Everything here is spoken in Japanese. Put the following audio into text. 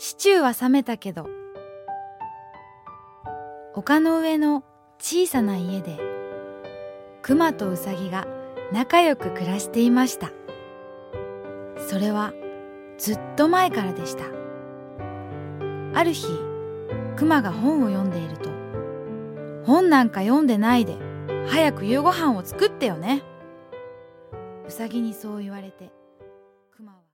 シチューは冷めたけど、丘の上の小さな家でクマとウサギが仲良く暮らしていました。それはずっと前からでした。ある日、クマが本を読んでいると、本なんか読んでないで早く夕ご飯を作ってよね。ウサギにそう言われて、クマは